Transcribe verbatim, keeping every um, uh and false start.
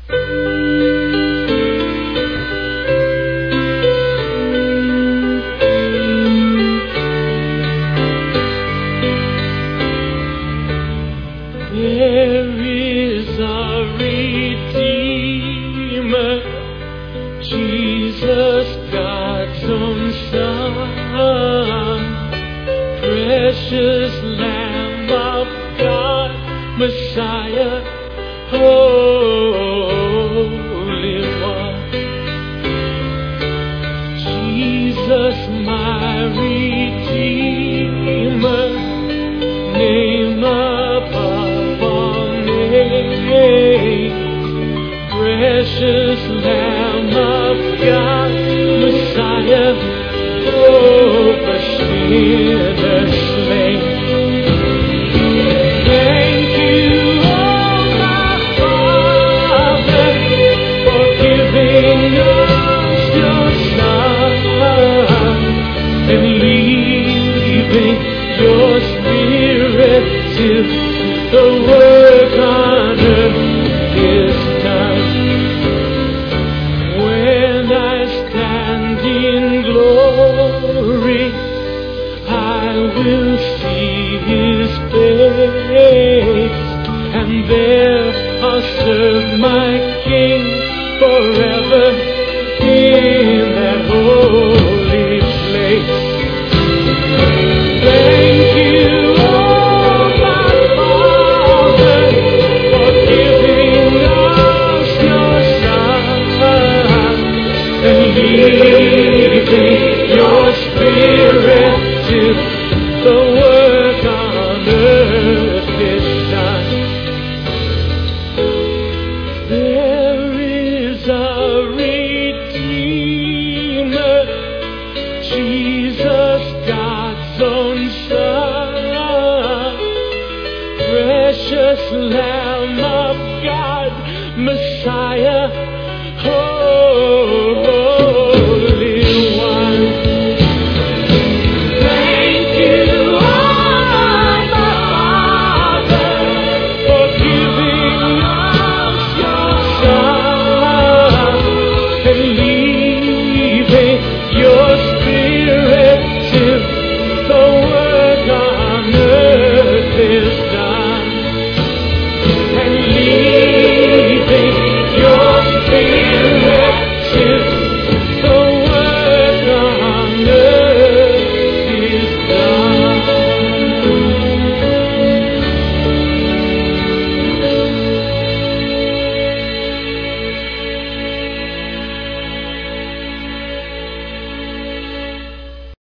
There is a Redeemer, Jesus, God's own Son, precious Lamb of God, Messiah, Holy One. Jesus, my Redeemer, name above all names, precious Lamb of God, Messiah, oh, for sinners slain. Thank you, oh my Father, for giving us your Son and leaving your Spirit till the work on earth is done. When I stand in glory, I will see His face, and there I'll serve my King forever in that holy place. Thank you, oh my Father, for giving us your Son and leaving your Spirit till the work on earth is done. There is a Redeemer, Jesus, God's own Son, precious Lamb of God, Messiah,